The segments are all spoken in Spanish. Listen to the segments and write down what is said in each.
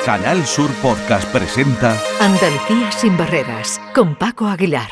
Canal Sur Podcast presenta Andalucía sin barreras, con Paco Aguilar.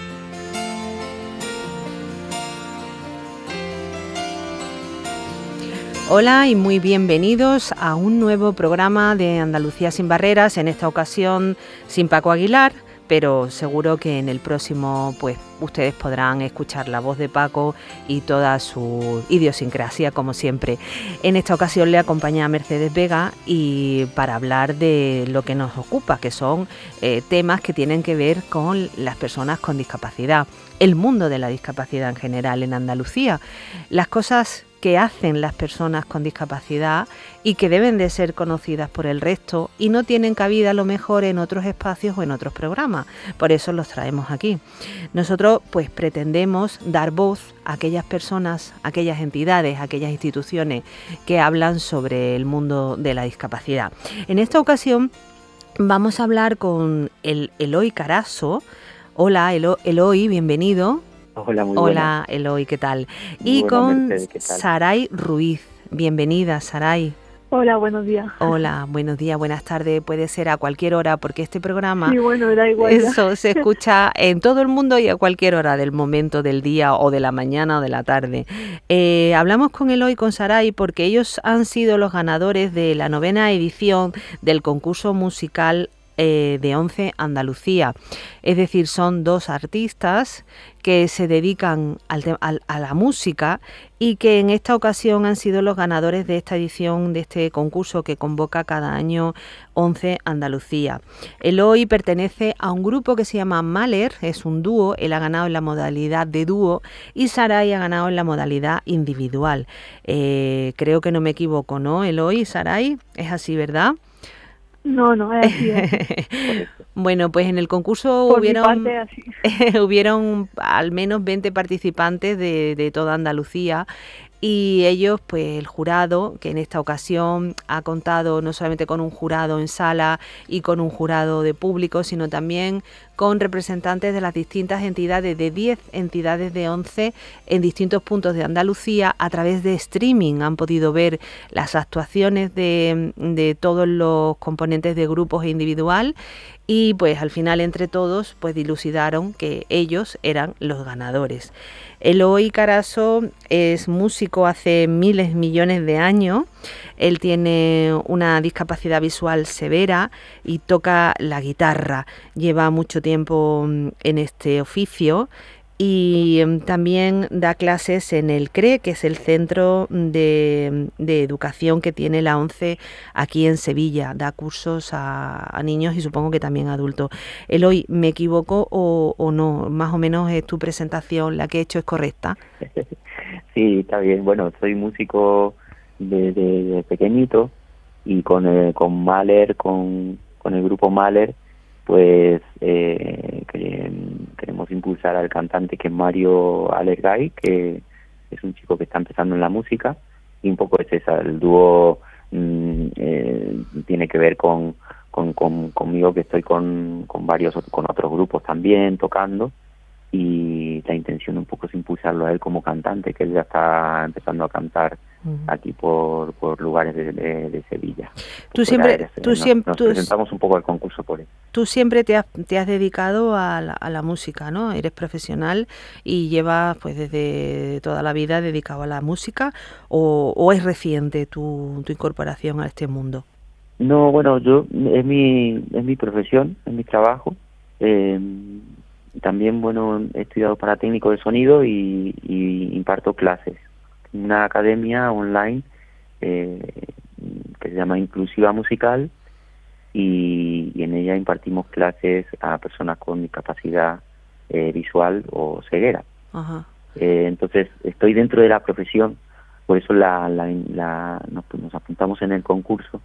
Hola y muy bienvenidos a un nuevo programa de Andalucía sin barreras, en esta ocasión sin Paco Aguilar, pero seguro que en el próximo pues ustedes podrán escuchar la voz de Paco y toda su idiosincrasia como siempre. En esta ocasión le acompaña Mercedes Vega y para hablar de lo que nos ocupa, que son temas que tienen que ver con las personas con discapacidad, el mundo de la discapacidad en general en Andalucía, las cosas que hacen las personas con discapacidad y que deben de ser conocidas por el resto y no tienen cabida a lo mejor en otros espacios o en otros programas. Por eso los traemos aquí. Nosotros pues pretendemos dar voz a aquellas personas, a aquellas entidades, a aquellas instituciones que hablan sobre el mundo de la discapacidad. En esta ocasión vamos a hablar con Eloy Carazo. Hola Eloy, bienvenido. Hola, muy Hola, Eloy, ¿qué tal? Muy y con Mercedes, ¿qué tal? Saray Ruiz. Bienvenida, Saray. Hola, buenos días. Hola, buenos días, buenas tardes, puede ser a cualquier hora, porque este programa, Sí, bueno, da igual. eso se escucha en todo el mundo y a cualquier hora del momento del día o de la mañana o de la tarde. Hablamos con Eloy y con Saray porque ellos han sido los ganadores de la 9ª edición del concurso musical de ONCE Andalucía. Es decir, son dos artistas que se dedican a la música y que en esta ocasión han sido los ganadores de esta edición de este concurso que convoca cada año ONCE Andalucía. Eloy pertenece a un grupo que se llama Mahler, es un dúo, él ha ganado en la modalidad de dúo y Saray ha ganado en la modalidad individual. Creo que no me equivoco, ¿no, Eloy y Saray? Es así, ¿verdad? No, es así. Bueno, pues en el concurso Por hubieron, mi parte, así. hubieron al menos 20 participantes de toda Andalucía y ellos, pues el jurado, que en esta ocasión ha contado no solamente con un jurado en sala y con un jurado de público, sino también con representantes de las distintas entidades, de 10 entidades de 11 en distintos puntos de Andalucía. A través de streaming han podido ver las actuaciones de todos los componentes de grupos e individual y pues al final entre todos pues dilucidaron que ellos eran los ganadores. Eloy Carazo es músico hace miles, millones de años. Él tiene una discapacidad visual severa y toca la guitarra. Lleva mucho tiempo en este oficio y también da clases en el CRE, que es el Centro de Educación que tiene la ONCE aquí en Sevilla. Da cursos a niños y supongo que también a adultos. Eloy, ¿me equivoco o no? Más o menos es tu presentación, la que he hecho es correcta. Sí, está bien. Bueno, soy músico de pequeñito y con Mahler, con el grupo Mahler, pues queremos impulsar al cantante que es Mario Alegay, que es un chico que está empezando en la música, y un poco es esa, el dúo tiene que ver conmigo, que estoy con otros grupos también tocando, y la intención un poco es impulsarlo a él como cantante, que él ya está empezando a cantar aquí por lugares de Sevilla. Nos presentamos un poco al concurso por él. Tú siempre te has dedicado a la música, ¿no? Eres profesional y llevas pues desde toda la vida dedicado a la música, o es reciente tu incorporación a este mundo. No, bueno, es mi profesión, es mi trabajo. También, bueno, he estudiado para técnico de sonido y imparto clases en una academia online que se llama Inclusiva Musical, y en ella impartimos clases a personas con discapacidad visual o ceguera. Ajá. Entonces estoy dentro de la profesión, por eso nos apuntamos en el concurso.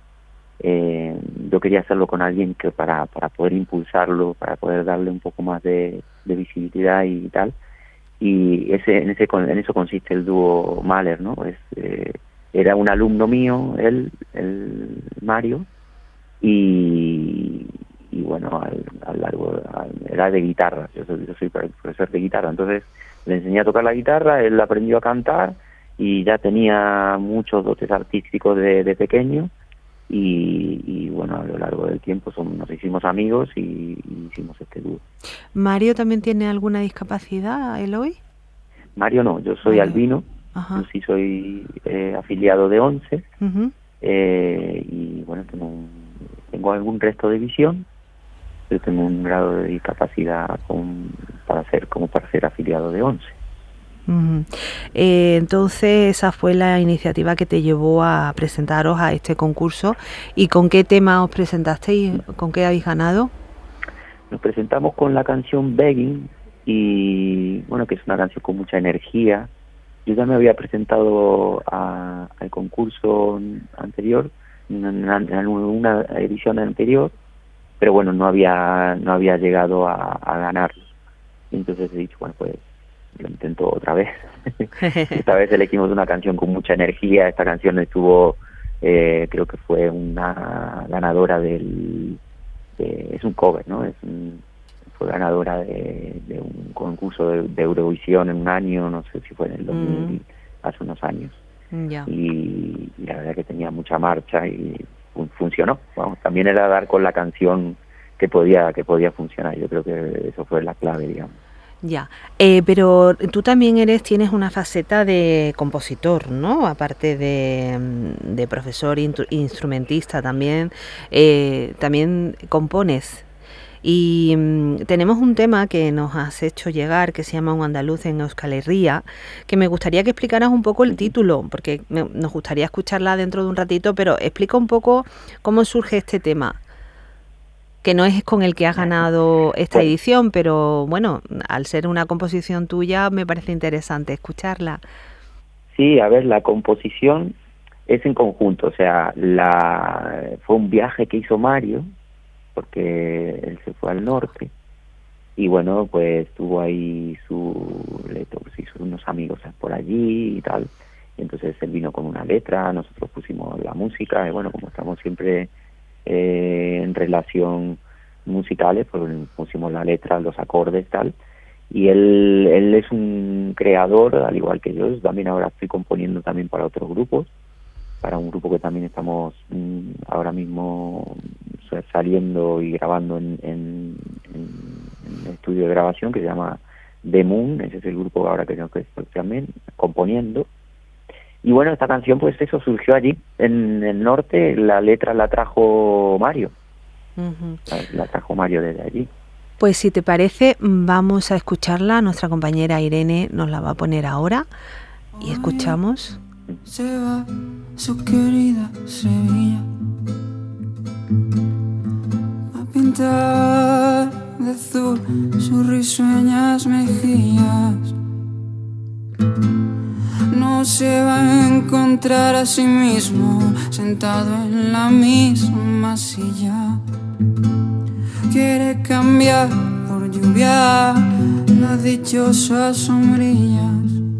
Yo quería hacerlo con alguien que para poder impulsarlo, para poder darle un poco más de visibilidad y tal, y en eso consiste el dúo Mahler, ¿no? Era un alumno mío, el Mario, y bueno, era de guitarra. Yo soy profesor de guitarra, entonces le enseñé a tocar la guitarra, él aprendió a cantar y ya tenía muchos dotes artísticos de pequeño. y bueno, a lo largo del tiempo nos hicimos amigos y hicimos este dúo. ¿Mario también tiene alguna discapacidad, Eloy? Mario no, yo soy albino. Ajá. Yo sí soy afiliado de ONCE. Uh-huh. Y bueno, tengo algún resto de visión, pero tengo un grado de discapacidad para ser afiliado de ONCE. Uh-huh. Entonces esa fue la iniciativa que te llevó a presentaros a este concurso. ¿Y con qué tema os presentasteis? ¿Con qué habéis ganado? Nos presentamos con la canción Begging, y bueno, que es una canción con mucha energía. Yo ya me había presentado al concurso anterior, en una edición anterior, pero bueno, no había llegado a ganarlo. Entonces he dicho, bueno, pues lo intento otra vez. Esta vez elegimos una canción con mucha energía. Esta canción estuvo, creo que fue una ganadora es un cover, ¿no? Fue ganadora de un concurso de Eurovisión en un año, no sé si fue en el 2000, hace unos años. Ya. Y la verdad que tenía mucha marcha y funcionó. Vamos, también era dar con la canción que podía funcionar. Yo creo que eso fue la clave, digamos. Ya, pero tú también tienes una faceta de compositor, ¿no? Aparte de profesor instrumentista también compones. Y tenemos un tema que nos has hecho llegar, que se llama Un andaluz en Euskal Herria, que me gustaría que explicaras un poco el título, porque nos gustaría escucharla dentro de un ratito, pero explica un poco cómo surge este tema, que no es con el que has ganado esta edición, pero bueno, al ser una composición tuya me parece interesante escucharla. Sí, a ver, la composición es en conjunto, o sea, fue un viaje que hizo Mario, porque él se fue al norte, y bueno, pues tuvo ahí hizo unos amigos por allí y tal, y entonces él vino con una letra, nosotros pusimos la música, y bueno, como estamos siempre en relación musicales, pues pusimos la letra, los acordes, tal, y él es un creador, al igual que yo. También ahora estoy componiendo también para otros grupos, para un grupo que también estamos ahora mismo saliendo y grabando en el estudio de grabación, que se llama The Moon. Ese es el grupo ahora que estoy también componiendo. Y bueno, esta canción, pues eso surgió allí, en el norte. La letra la trajo Mario. Uh-huh. La trajo Mario desde allí. Pues si te parece, vamos a escucharla. Nuestra compañera Irene nos la va a poner ahora. Y escuchamos. Se va su querida Sevilla a pintar de azul sus risueñas mejillas. No se va a encontrar a sí mismo sentado en la misma silla. Quiere cambiar por lluvia las dichosas sombrillas.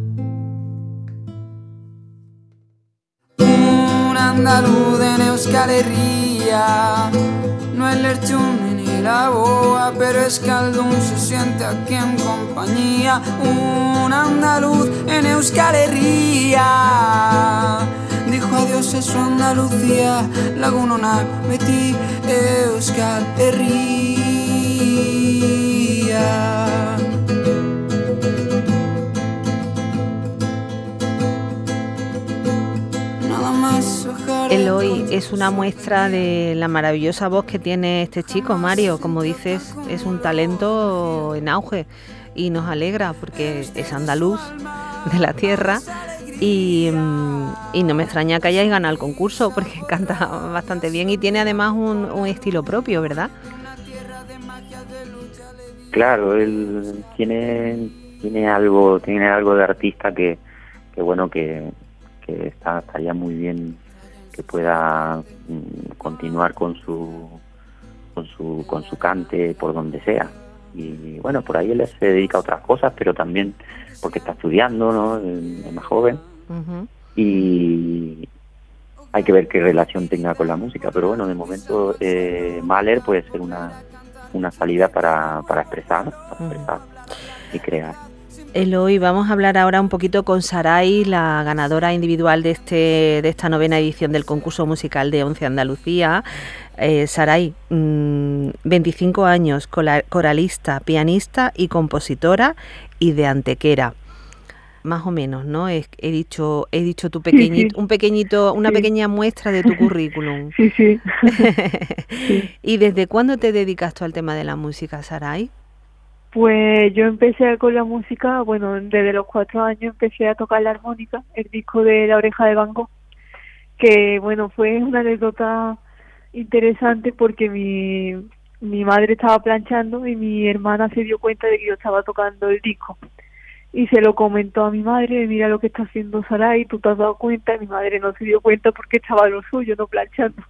Un andaluz en Euskal Herria, no es lerchun ni la boa, pero Euskaldun se siente aquí en compañía. Un andaluz en Euskal Herria dijo adiós a su Andalucía, lagunona beti Euskal Herria. Eloy, es una muestra de la maravillosa voz que tiene este chico, Mario. Como dices, es un talento en auge y nos alegra porque es andaluz de la tierra y no me extraña que hayáis ganado el concurso porque canta bastante bien y tiene además un estilo propio, ¿verdad? Claro, él tiene algo de artista que bueno, que estaría muy bien que pueda continuar con su cante por donde sea. Y bueno, por ahí él se dedica a otras cosas, pero también porque está estudiando, ¿no? Es más joven. Uh-huh. Y hay que ver qué relación tenga con la música, pero bueno, de momento Mahler puede ser una salida para expresar y crear. Eloy, vamos a hablar ahora un poquito con Saray, la ganadora individual de esta 9ª edición del concurso musical de ONCE Andalucía. Saray, 25 años, coralista, pianista y compositora y de Antequera. Más o menos, ¿no? He dicho tu pequeñito, una pequeña muestra de tu currículum. Sí. Sí. ¿Y desde cuándo te dedicas tú al tema de la música, Saray? Pues yo empecé con la música, bueno, desde los 4 años empecé a tocar la armónica, el disco de La Oreja de Van Gogh, que bueno, fue una anécdota interesante porque mi madre estaba planchando y mi hermana se dio cuenta de que yo estaba tocando el disco. Y se lo comentó a mi madre, mira lo que está haciendo Saray, tú te has dado cuenta. Y mi madre no se dio cuenta porque estaba a lo suyo, no planchando.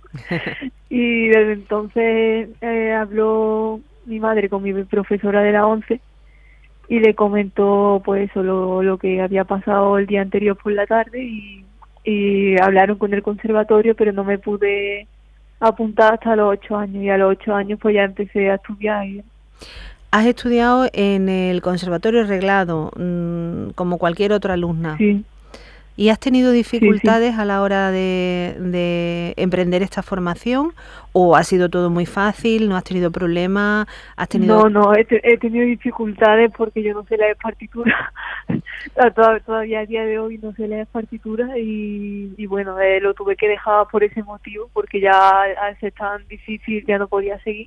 Y desde entonces habló mi madre con mi profesora de la ONCE y le comentó pues eso, lo que había pasado el día anterior por la tarde y hablaron con el conservatorio, pero no me pude apuntar hasta los 8 años y a los 8 años pues ya empecé a estudiar. ¿Has estudiado en el Conservatorio Reglado, como cualquier otra alumna? Sí. ¿Y has tenido dificultades a la hora de emprender esta formación? ¿O ha sido todo muy fácil? ¿No has tenido problemas? No, he tenido dificultades porque yo no sé leer partitura. Todavía a día de hoy no sé leer partitura y bueno, lo tuve que dejar por ese motivo, porque ya al ser tan difícil ya no podía seguir.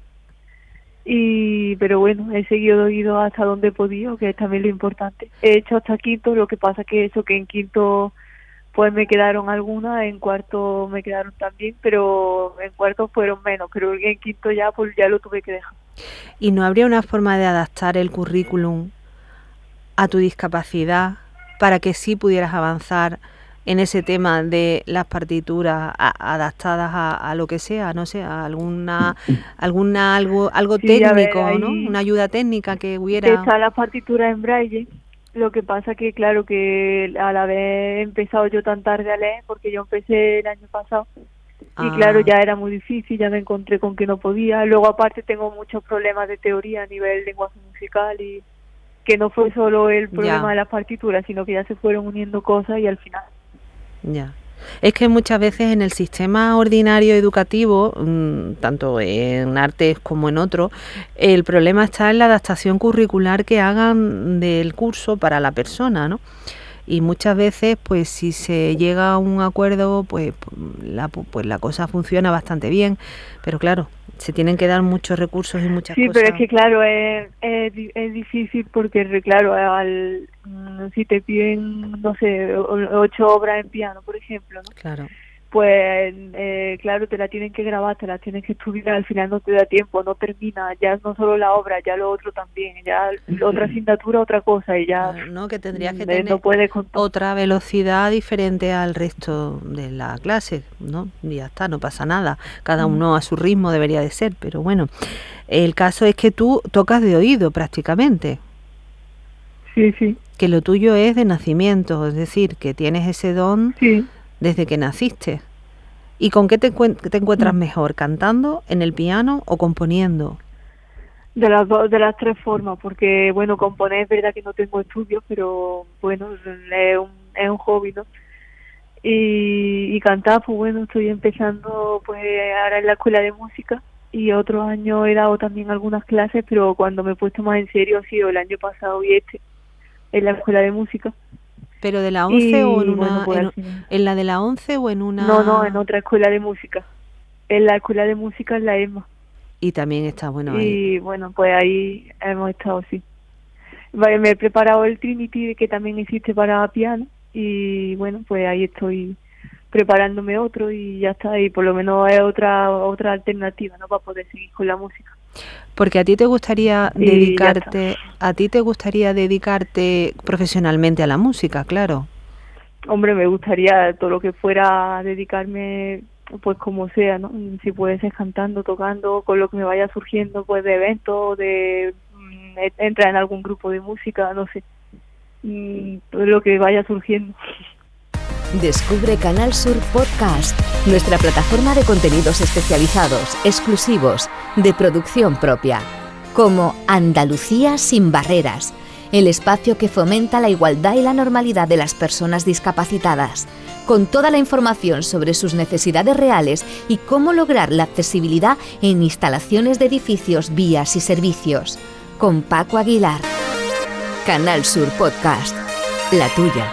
Pero bueno, he seguido hasta donde he podido, que es también lo importante. He hecho hasta quinto, lo que pasa que en quinto pues me quedaron algunas, en cuarto me quedaron también, pero en cuarto fueron menos, pero en quinto ya pues ya lo tuve que dejar. ¿Y no habría una forma de adaptar el currículum a tu discapacidad para que sí pudieras avanzar en ese tema de las partituras adaptadas a lo que sea, no sé, a algo Sí, técnico, ver, ¿no? Una ayuda técnica que hubiera. Está la partitura en braille. Lo que pasa que claro que al haber empezado yo tan tarde a leer, porque yo empecé el año pasado y claro ya era muy difícil, ya me encontré con que no podía. Luego aparte tengo muchos problemas de teoría a nivel lenguaje musical y que no fue solo el problema de las partituras, sino que ya se fueron uniendo cosas y al final. Ya. Es que muchas veces en el sistema ordinario educativo, tanto en artes como en otros, el problema está en la adaptación curricular que hagan del curso para la persona, ¿no? Y muchas veces, pues si se llega a un acuerdo, pues la cosa funciona bastante bien, pero claro, se tienen que dar muchos recursos y muchas cosas. Sí, pero es que claro, es difícil porque claro, si te piden, no sé, 8 obras en piano, por ejemplo, ¿no? Claro. Pues claro, te la tienen que grabar, te la tienes que estudiar, al final no te da tiempo, no termina, ya no solo la obra, ya lo otro también, ya otra asignatura, otra cosa y ya no, que tendrías que tener no puedes otra velocidad diferente al resto de la clase, ¿no? Y ya está, no pasa nada, cada uno a su ritmo debería de ser, pero bueno, el caso es que tú tocas de oído prácticamente. Sí. Que lo tuyo es de nacimiento, es decir, que tienes ese don. Sí. Desde que naciste. ¿Y con qué te encuentras mejor? ¿Cantando, en el piano o componiendo? De las 3 formas, porque bueno, componer es verdad que no tengo estudios, pero bueno, es un hobby, ¿no? Y cantar, pues bueno, estoy empezando pues ahora en la escuela de música y otros años he dado también algunas clases, pero cuando me he puesto más en serio ha sido el año pasado y en la escuela de música. ¿Pero de la 11 o en una en la de la 11 o en una...? No, en otra escuela de música. En la escuela de música en la ESMA. Y también está bueno ahí. Y bueno, pues ahí hemos estado, sí. Vale, me he preparado el Trinity, que también existe para piano. Y bueno, pues ahí estoy preparándome otro y ya está. Y por lo menos es otra alternativa, ¿no? Para poder seguir con la música. Porque a ti te gustaría dedicarte profesionalmente a la música, claro. Hombre, me gustaría todo lo que fuera a dedicarme, pues como sea, ¿no? Si puede ser cantando, tocando, con lo que me vaya surgiendo, pues de eventos, de entrar en algún grupo de música, no sé, todo lo que vaya surgiendo. Descubre Canal Sur Podcast, nuestra plataforma de contenidos especializados, exclusivos, de producción propia, como Andalucía sin barreras, el espacio que fomenta la igualdad y la normalidad de las personas discapacitadas, con toda la información sobre sus necesidades reales y cómo lograr la accesibilidad en instalaciones de edificios, vías y servicios. Con Paco Aguilar. Canal Sur Podcast, la tuya.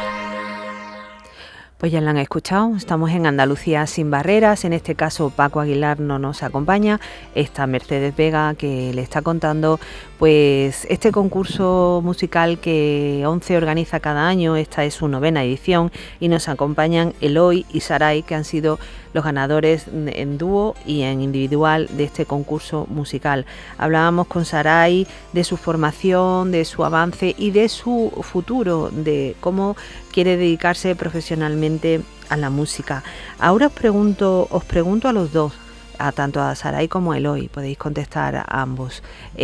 Pues ya la han escuchado, estamos en Andalucía sin barreras, en este caso Paco Aguilar no nos acompaña, está Mercedes Vega que le está contando pues este concurso musical que ONCE organiza cada año. Esta es su 9ª edición y nos acompañan Eloy y Saray, que han sido los ganadores en dúo y en individual de este concurso musical. Hablábamos con Saray de su formación, de su avance y de su futuro, de cómo quiere dedicarse profesionalmente a la música. Ahora os pregunto a los dos, tanto a Saray como a Eloy, podéis contestar a ambos.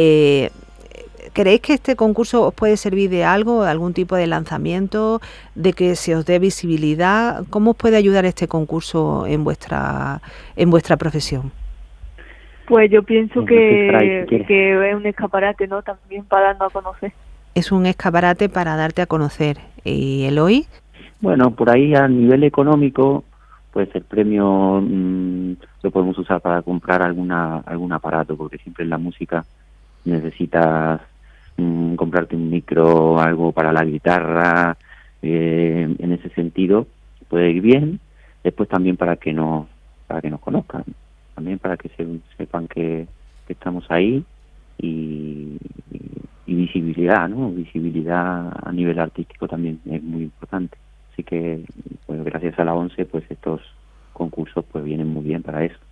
¿Creéis que este concurso os puede servir de algo, algún tipo de lanzamiento, de que se os dé visibilidad? ¿Cómo os puede ayudar este concurso en vuestra profesión? Pues yo pienso que es un escaparate, ¿no? También para darnos a conocer. Es un escaparate para darte a conocer. ¿Y Eloy? Bueno, por ahí a nivel económico, pues el premio lo podemos usar para comprar algún aparato, porque siempre en la música necesitas comprarte un micro, algo para la guitarra, en ese sentido puede ir bien. Después también para que nos conozcan, también para que sepan que estamos ahí, y visibilidad, ¿no? Visibilidad a nivel artístico también es muy importante. Así que, pues gracias a la ONCE, pues estos concursos pues vienen muy bien para eso.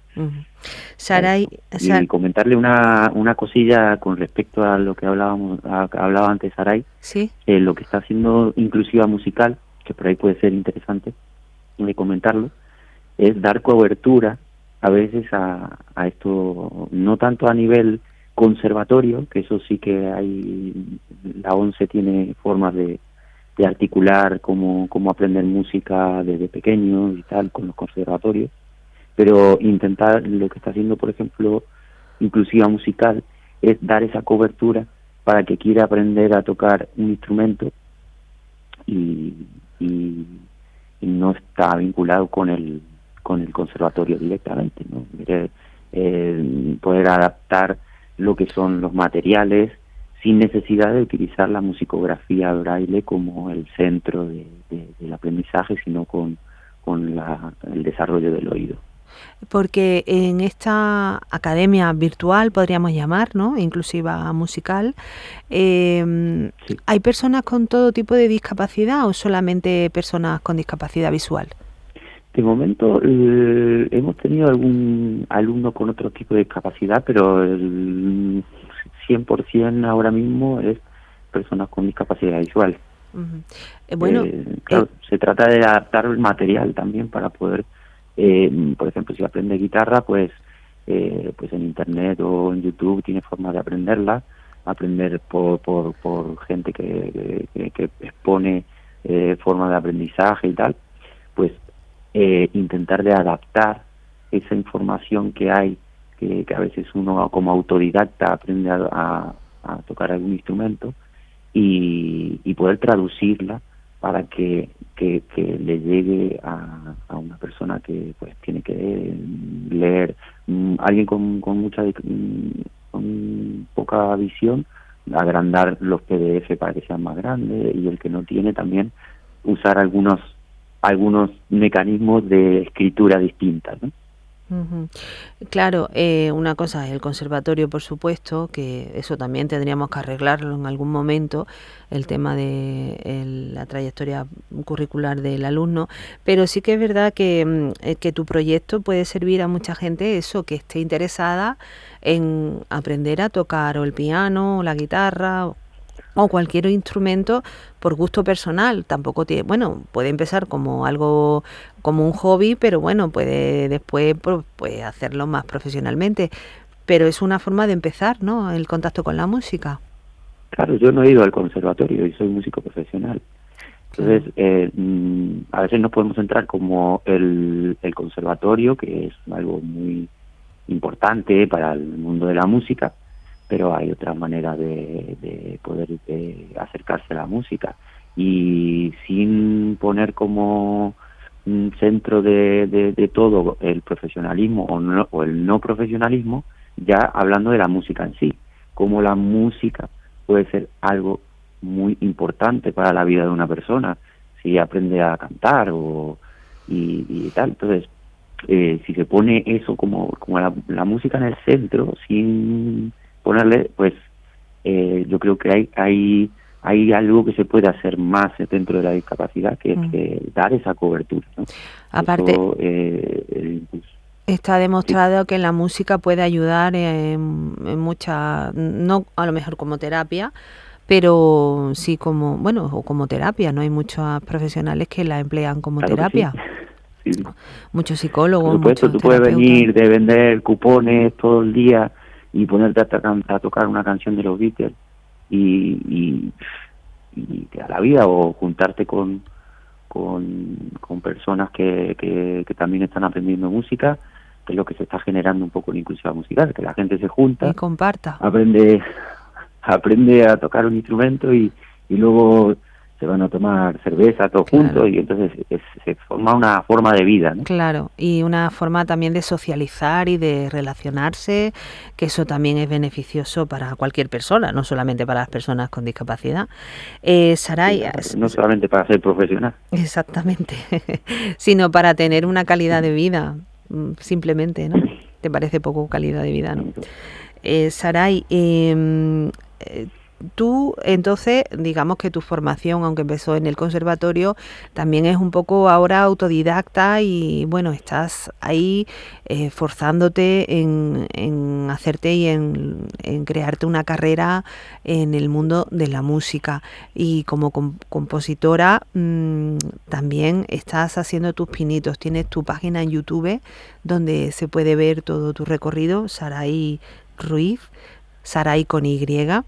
Saray, y comentarle una cosilla con respecto a lo que hablaba antes Saray. ¿Sí? Lo que está haciendo Inclusiva Musical, que por ahí puede ser interesante de comentarlo, es dar cobertura a veces a esto, no tanto a nivel conservatorio, que eso sí que hay, la ONCE tiene formas de articular cómo aprender música desde pequeños y tal con los conservatorios, pero intentar, lo que está haciendo por ejemplo Inclusiva Musical, es dar esa cobertura para que quiera aprender a tocar un instrumento y no está vinculado con el conservatorio directamente, ¿no? Poder adaptar lo que son los materiales sin necesidad de utilizar la musicografía braille como el centro del aprendizaje, sino con el desarrollo del oído. Porque en esta academia virtual, podríamos llamar, ¿no?, Inclusiva Musical, sí, ¿hay personas con todo tipo de discapacidad o solamente personas con discapacidad visual? De momento hemos tenido algún alumno con otro tipo de discapacidad, pero el 100% ahora mismo es personas con discapacidad visual. Bueno, claro, se trata de adaptar el material también para poder, por ejemplo, si aprende guitarra, pues en internet o en YouTube tiene formas de aprenderla, aprender por gente que expone formas de aprendizaje y tal, pues intentar de adaptar esa información que hay, que a veces uno como autodidacta aprende a tocar algún instrumento, y poder traducirla para que le llegue a una persona que pues tiene que leer, alguien con poca visión, agrandar los PDF para que sean más grandes, y el que no tiene también usar algunos mecanismos de escritura distintas, ¿no? Claro, una cosa es el conservatorio, por supuesto, que eso también tendríamos que arreglarlo en algún momento, el tema de la trayectoria curricular del alumno, pero sí que es verdad que tu proyecto puede servir a mucha gente, eso, que esté interesada en aprender a tocar o el piano o la guitarra o cualquier instrumento por gusto personal. Tampoco tiene, puede empezar como algo, como un hobby, pero puede después pues hacerlo más profesionalmente, pero es una forma de empezar, ¿no?, el contacto con la música. Claro, yo no he ido al conservatorio y soy músico profesional, entonces a veces nos podemos centrar como el conservatorio, que es algo muy importante para el mundo de la música, pero hay otras maneras de poder acercarse a la música, y sin poner como un centro de todo el profesionalismo o el no profesionalismo, ya hablando de la música en sí, como la música puede ser algo muy importante para la vida de una persona si aprende a cantar y tal. Entonces, si se pone eso como la música en el centro, sin ponerle, pues yo creo que hay algo que se puede hacer más dentro de la discapacidad, que es que dar esa cobertura, ¿no? Aparte, Eso, está demostrado que la música puede ayudar en muchas, no a lo mejor como terapia, pero sí como, bueno, o como terapia, ¿no? Hay muchos profesionales que la emplean como claro terapia. Sí. Sí. Muchos psicólogos, Por supuesto, muchos tú puedes terapeutas. venir de vender cupones todo el día y ponerte a tocar una canción de los Beatles y a la vida, o juntarte con personas que también están aprendiendo música, que es lo que se está generando un poco en inclusiva musical, que la gente se junta Y comparta. aprende a tocar un instrumento y luego se van a tomar cerveza todos juntos, y entonces se forma una forma de vida, ¿no? Claro, y una forma también de socializar y de relacionarse, que eso también es beneficioso para cualquier persona, no solamente para las personas con discapacidad. Saray, no solamente para ser profesional. Exactamente, sino para tener una calidad de vida, simplemente, ¿no? ¿Te parece poco calidad de vida, no? Saray, tú, entonces, digamos que tu formación, aunque empezó en el conservatorio, también es un poco ahora autodidacta y, bueno, estás ahí forzándote en hacerte y en crearte una carrera en el mundo de la música. Y como compositora también estás haciendo tus pinitos. Tienes tu página en YouTube donde se puede ver todo tu recorrido, Saray Ruiz, Saray con Y.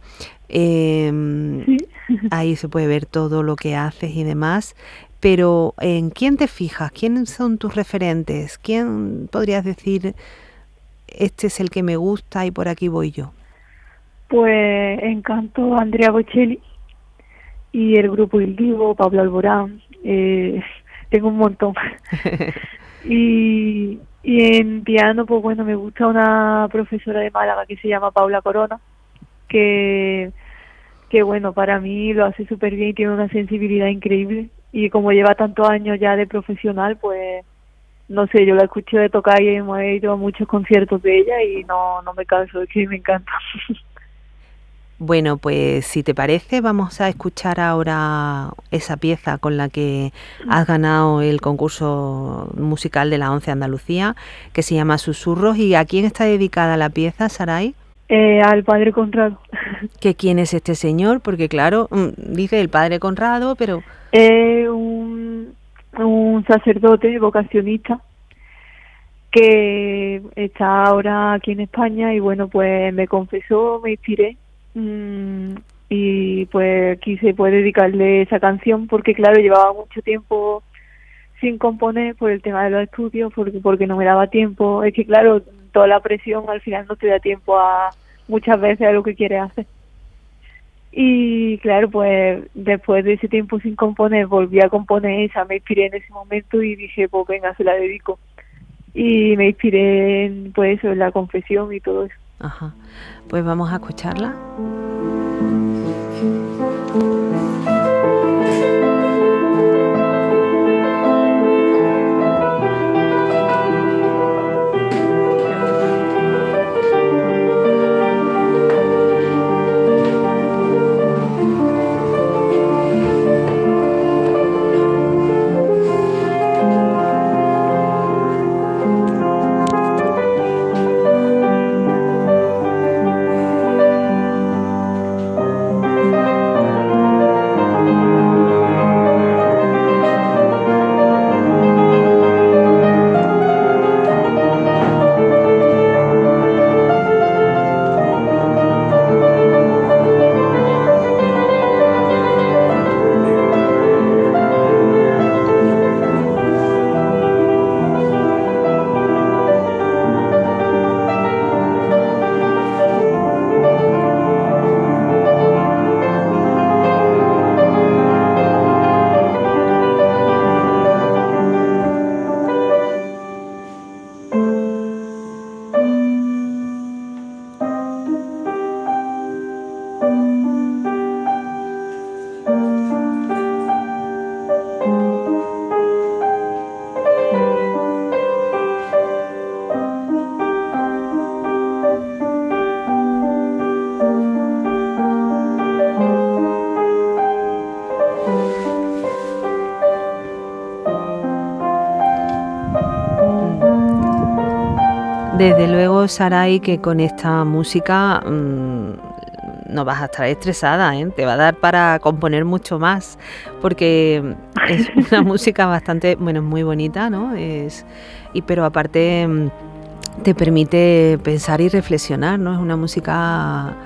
Sí. Ahí se puede ver todo lo que haces y demás, pero ¿en quién te fijas? ¿Quiénes son tus referentes? ¿Quién podrías decir, este es el que me gusta y por aquí voy yo? Pues Encanto, Andrea Bocelli y el grupo Il Divo, Pablo Alborán, tengo un montón. y en piano, pues bueno, me gusta una profesora de Málaga que se llama Paula Corona, que bueno, para mí lo hace súper bien y tiene una sensibilidad increíble, y como lleva tantos años ya de profesional, pues no sé, yo la escuché de tocar y hemos ido a muchos conciertos de ella y no me canso, es que me encanta. Bueno, pues si te parece, vamos a escuchar ahora esa pieza con la que has ganado el concurso musical de la ONCE Andalucía, que se llama Susurros. ¿Y a quién está dedicada la pieza, Saray? Al padre Conrado. ¿Que quién es este señor? Porque claro, dice el padre Conrado, pero... un sacerdote vocacionista que está ahora aquí en España, y bueno, pues me confesó, me inspiré, y pues quise pues dedicarle esa canción, porque claro, llevaba mucho tiempo sin componer por el tema de los estudios, porque no me daba tiempo. Es que claro, toda la presión al final no te da tiempo a muchas veces a lo que quieres hacer. Y claro, pues después de ese tiempo sin componer, volví a componer esa, me inspiré en ese momento y dije, pues venga, se la dedico. Y me inspiré en, pues eso, en la confesión y todo eso. Ajá. Pues vamos a escucharla. Desde luego, Saray, que con esta música no vas a estar estresada, ¿eh? Te va a dar para componer mucho más, porque es una música bastante, bueno, muy bonita, ¿no? Pero aparte te permite pensar y reflexionar, ¿no? Es una música,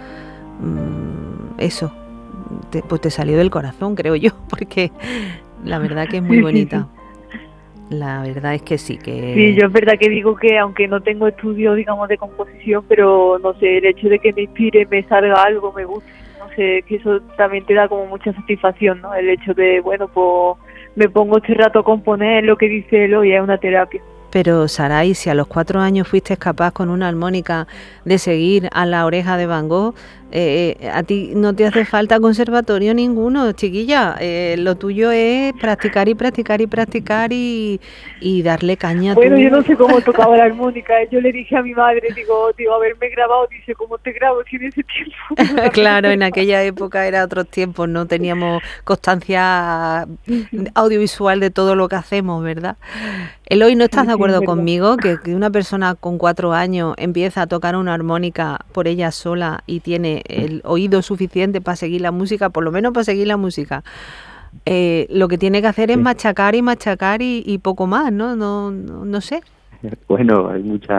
pues te salió del corazón, creo yo, porque la verdad que es muy bonita. La verdad es que sí, que... Sí, yo es verdad que digo que aunque no tengo estudios, digamos, de composición, pero no sé, el hecho de que me inspire, me salga algo, me guste, no sé, que eso también te da como mucha satisfacción, ¿no? El hecho de, bueno, pues me pongo este rato a componer lo que dice Eloy, es una terapia. Pero, Saray, si a los 4 años fuiste capaz con una armónica de seguir a La Oreja de Van Gogh, a ti no te hace falta conservatorio ninguno, chiquilla. Lo tuyo es practicar y practicar y practicar y darle caña. Bueno, yo no sé cómo tocaba la armónica. Yo le dije a mi madre, digo, haberme grabado, dice, ¿cómo te grabo si en ese tiempo? Claro, en aquella época era otros tiempos, no teníamos constancia audiovisual de todo lo que hacemos, ¿verdad? Eloy, ¿no estás de acuerdo conmigo que una persona con 4 años empieza a tocar una armónica por ella sola y tiene el oído suficiente para seguir la música, por lo menos para seguir la música? Lo que tiene que hacer es machacar y machacar y poco más, ¿no? No sé. Bueno,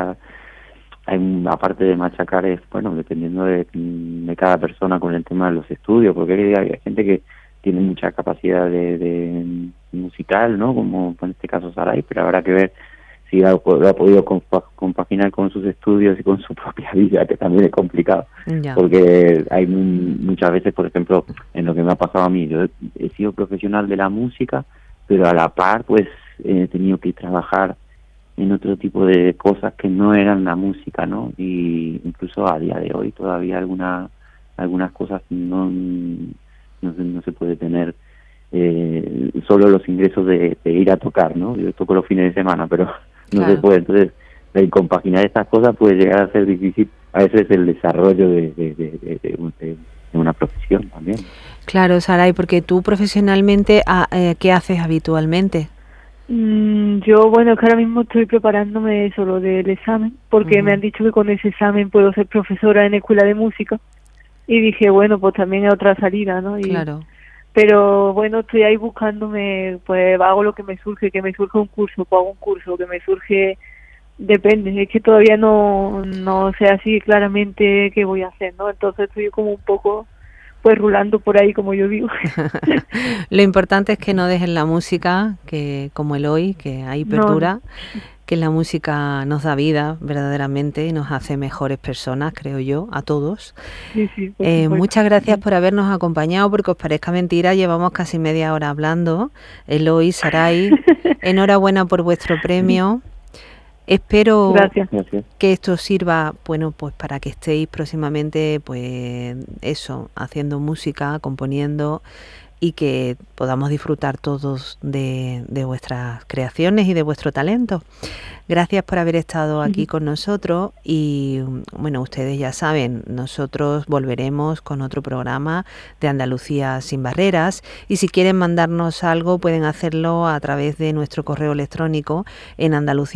aparte de machacar, es bueno, dependiendo de cada persona con el tema de los estudios, porque hay gente que tiene mucha capacidad de musical, ¿no? Como en este caso Saray, pero habrá que ver si ha podido compaginar con sus estudios y con su propia vida, que también es complicado. Ya. Porque hay muchas veces, por ejemplo, en lo que me ha pasado a mí, yo he sido profesional de la música, pero a la par pues he tenido que trabajar en otro tipo de cosas que no eran la música, ¿no? Y incluso a día de hoy todavía algunas cosas no se puede tener solo los ingresos de ir a tocar, ¿no? Yo toco los fines de semana, pero no se puede. Entonces, el compaginar estas cosas puede llegar a ser difícil. A veces el desarrollo de una profesión también. Claro, Saray, porque tú profesionalmente, ¿qué haces habitualmente? Yo, bueno, es que ahora mismo estoy preparándome solo del examen, porque me han dicho que con ese examen puedo ser profesora en escuela de música, y dije, bueno, pues también es otra salida, ¿no? Claro. Pero bueno, estoy ahí buscándome, pues hago lo que me surge, que me surge un curso, pues hago un curso, que me surge, depende, es que todavía no sé así claramente qué voy a hacer, ¿no? Entonces estoy como un poco, pues rulando por ahí, como yo digo. Lo importante es que no dejes la música, que como Eloy, que ahí perdura, que la música nos da vida verdaderamente y nos hace mejores personas, creo yo, a todos. Sí, muchas gracias por habernos acompañado, porque os parezca mentira, llevamos casi media hora hablando. Eloy, Saray, enhorabuena por vuestro premio. Espero que esto sirva, bueno, pues para que estéis próximamente, pues eso, haciendo música, componiendo, y que podamos disfrutar todos de vuestras creaciones y de vuestro talento. Gracias por haber estado aquí con nosotros y, bueno, ustedes ya saben, nosotros volveremos con otro programa de Andalucía sin barreras, y si quieren mandarnos algo pueden hacerlo a través de nuestro correo electrónico en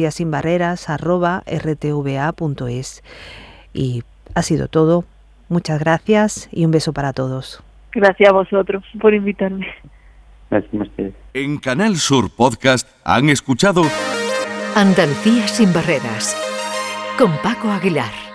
andaluciasinbarreras@rtva.es. Y ha sido todo. Muchas gracias y un beso para todos. Gracias a vosotros por invitarme. Gracias a ustedes. En Canal Sur Podcast han escuchado Andalucía sin barreras con Paco Aguilar.